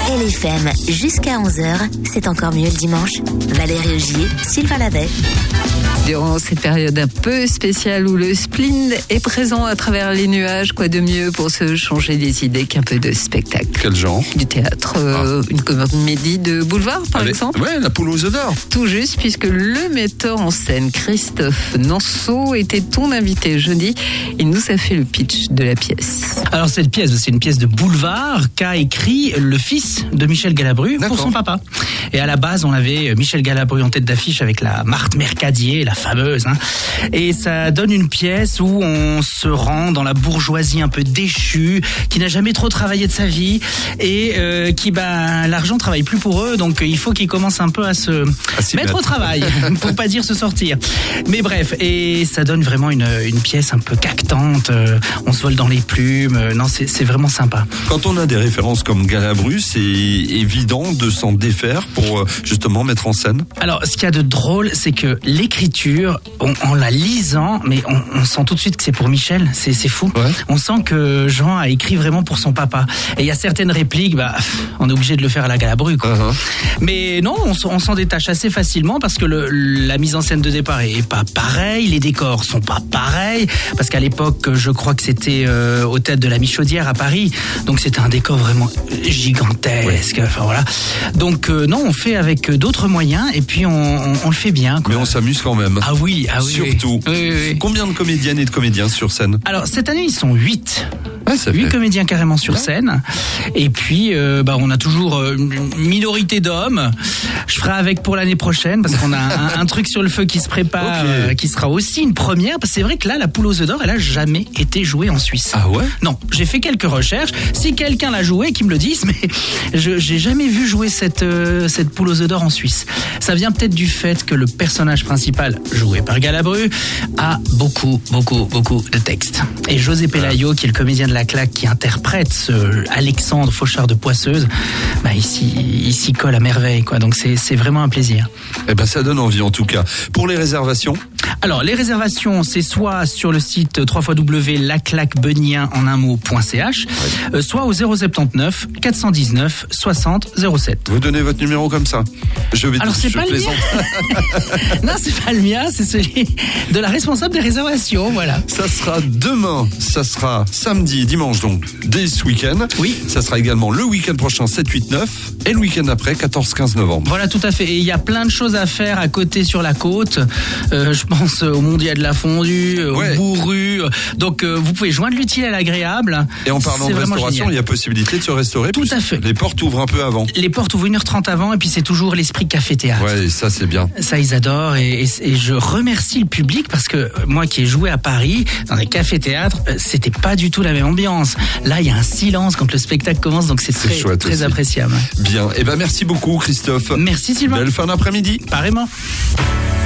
LFM jusqu'à 11h, c'est encore mieux le dimanche. Valérie Augier, Sylvain Lavet. Durant cette période un peu spéciale où le spleen est présent à travers les nuages, quoi de mieux pour se changer les idées qu'un peu de spectacle. Quel genre? Du théâtre, une comédie de boulevard par exemple. Ouais, La Poule aux œufs d'or. Tout juste, puisque le metteur en scène Christophe Nanceau était ton invité jeudi. Il nous a fait le pitch de la pièce. Alors cette pièce, c'est une pièce de boulevard qu'a écrit le fils de Michel Galabru pour son papa. Et à la base, on avait Michel Galabru en tête d'affiche avec la Marthe Mercadier, la fameuse. Et ça donne une pièce où on se rend dans la bourgeoisie un peu déchue, qui n'a jamais trop travaillé de sa vie et qui, l'argent travaille plus pour eux, donc il faut qu'ils commencent un peu à se mettre au travail, pour pas dire se sortir. Mais bref, et ça donne vraiment une pièce un peu cactante. On se vole dans les plumes. Non, c'est vraiment sympa. Quand on a des références comme Galabru, c'est évident de s'en défaire pour justement mettre en scène. Alors, ce qu'il y a de drôle, c'est que l'écriture, en la lisant, mais on sent tout de suite que c'est pour Michel. C'est fou. Ouais. On sent que Jean a écrit vraiment pour son papa. Et il y a certaines répliques, on est obligé de le faire à la Galabru, quoi. Uh-huh. Mais non, on s'en détache assez facilement parce que la mise en scène de départ est pas pareille, les décors sont pas pareils, parce qu'à l'époque, je crois que c'était au théâtre de la Michaudière à Paris, donc c'était un décor vraiment gigantesque. Ouais. Enfin voilà. Donc non, on fait avec d'autres moyens et puis on le fait bien, quoi. Mais on s'amuse quand même. Ah oui. Surtout. Oui. Combien de comédiennes et de comédiens sur scène? Alors cette année, ils sont 8. Ouais, 8 comédiens carrément sur scène. Et puis, on a toujours une minorité d'hommes. Je ferai avec pour l'année prochaine parce qu'on a un truc sur le feu qui se prépare, qui sera aussi une première. Parce que c'est vrai que là, la Poule aux œufs d'or, elle a jamais été jouée en Suisse. Ah ouais? Non, j'ai fait quelques recherches. Si quelqu'un l'a jouée, qu'il me le dise, mais j'ai jamais vu jouer cette Poule aux œufs d'or en Suisse. Ça vient peut-être du fait que le personnage principal, joué par Galabru, a beaucoup de textes. Et José Pelayo, qui est le comédien de la claque, qui interprète ce Alexandre Fauchard de Poisseuse, il s'y colle à merveille, quoi. Donc c'est vraiment un plaisir. Ça donne envie en tout cas. Pour les réservations? Alors les réservations, c'est soit sur le site www.laclaquebenien.ch, soit au 079 419 60 07. Vous donnez votre numéro comme ça? Alors c'est pas le mien. Non, c'est pas le mien, c'est celui de la responsable des réservations, voilà. Ça sera demain, ça sera samedi, dimanche donc, dès ce week-end. Oui. Ça sera également le week-end prochain, 7, 8, 9, et le week-end après, 14, 15 novembre. Voilà, tout à fait. Et il y a plein de choses à faire à côté sur la côte. Je pense au Mondial de la Fondue, au Bourru. Donc vous pouvez joindre l'utile à l'agréable. Et en parlant de restauration, génial. Il y a possibilité de se restaurer. Tout à fait. Les portes ouvrent un peu avant. Les portes ouvrent 1h30 avant, et puis c'est toujours l'esprit café-théâtre. Ouais, ça c'est bien. Ça ils adorent, et je remercie le public parce que moi qui ai joué à Paris dans des cafés-théâtres, c'était pas du tout la même ambiance. Là, il y a un silence quand le spectacle commence, donc c'est très appréciable. Bien. Merci beaucoup, Christophe. Merci, Sylvain. Belle fin d'après-midi. Pareillement.